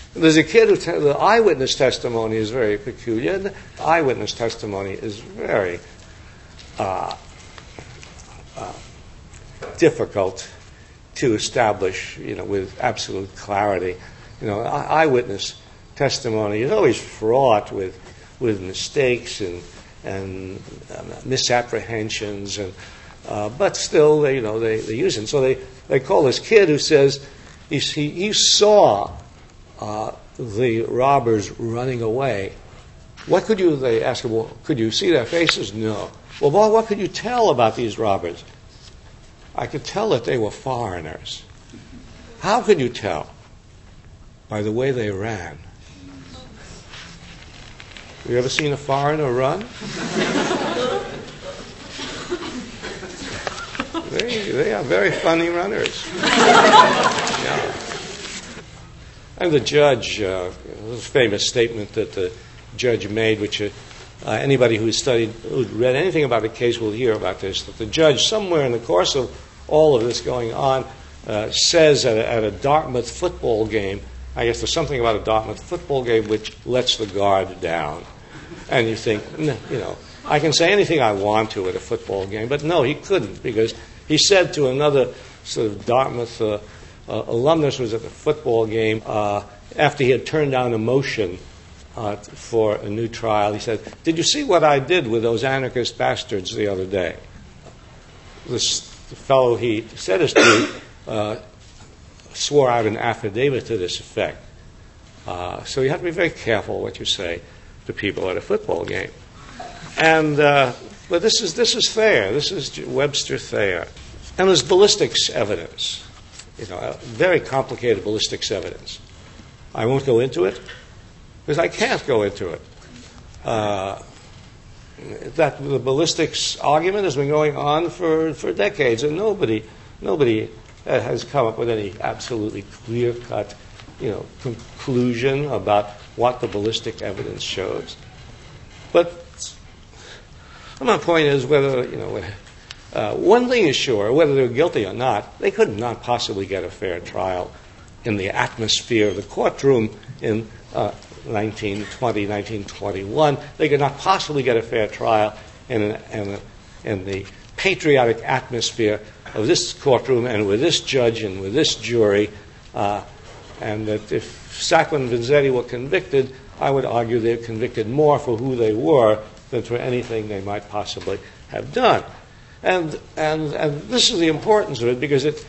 There's a kid the eyewitness testimony is very peculiar. The eyewitness testimony is very difficult to establish, with absolute clarity. Eyewitness testimony is always fraught with mistakes and misapprehensions, but still, they use it. So they call this kid who says he saw the robbers running away. They ask him, well, could you see their faces? No. Well, boy, what could you tell about these robbers? I could tell that they were foreigners. How could you tell? By the way they ran. Have you ever seen a foreigner run? They are very funny runners. Yeah. And the judge, a famous statement that the judge made, which anybody who's read anything about the case will hear about this, that the judge, somewhere in the course of all of this going on, says at a Dartmouth football game, I guess there's something about a Dartmouth football game which lets the guard down. And you think, I can say anything I want to at a football game, but no, he couldn't, because he said to another sort of Dartmouth alumnus who was at the football game, after he had turned down a motion for a new trial, he said, "Did you see what I did with those anarchist bastards the other day?" The fellow he said this to swore out an affidavit to this effect. So you have to be very careful what you say to people at a football game. And but this is Thayer. This is Webster Thayer. And there's ballistics evidence, very complicated ballistics evidence. I won't go into it because I can't go into it. That the ballistics argument has been going on for decades, and nobody has come up with any absolutely clear-cut, conclusion about what the ballistic evidence shows. But my point is whether, one thing is sure, whether they're guilty or not, they could not possibly get a fair trial in the atmosphere of the courtroom in 1920, 1921. They could not possibly get a fair trial in the patriotic atmosphere of this courtroom and with this judge and with this jury. And that if Sacklin and Vanzetti were convicted, I would argue they're convicted more for who they were than for anything they might possibly have done. And this is the importance of it, because it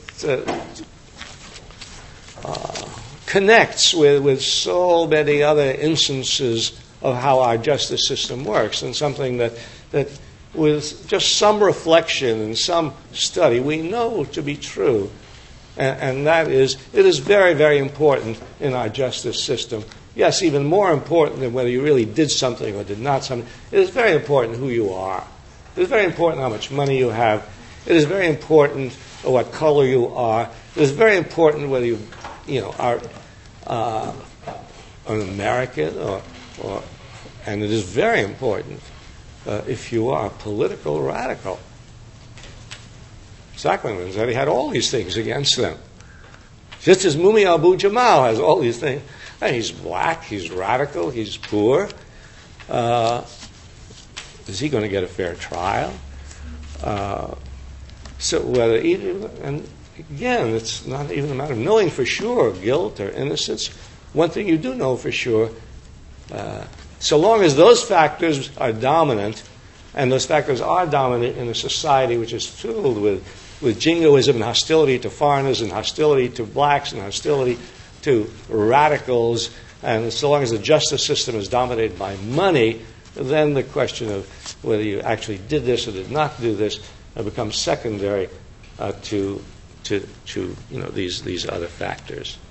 connects with so many other instances of how our justice system works, and something that with just some reflection and some study we know to be true. And that is, it is very, very important in our justice system. Yes, even more important than whether you really did something or did not something. It is very important who you are. It is very important how much money you have. It is very important what color you are. It is very important whether you are an American or and it is very important if you are a political radical. Sacklin and Vanzetti had all these things against them. Just as Mumia Abu-Jamal has all these things. And he's black, he's radical, he's poor. Is he going to get a fair trial? And again, it's not even a matter of knowing for sure guilt or innocence. One thing you do know for sure, so long as those factors are dominant, and those factors are dominant in a society which is filled with jingoism and hostility to foreigners and hostility to blacks and hostility to radicals, and so long as the justice system is dominated by money, then the question of whether you actually did this or did not do this becomes secondary to these other factors.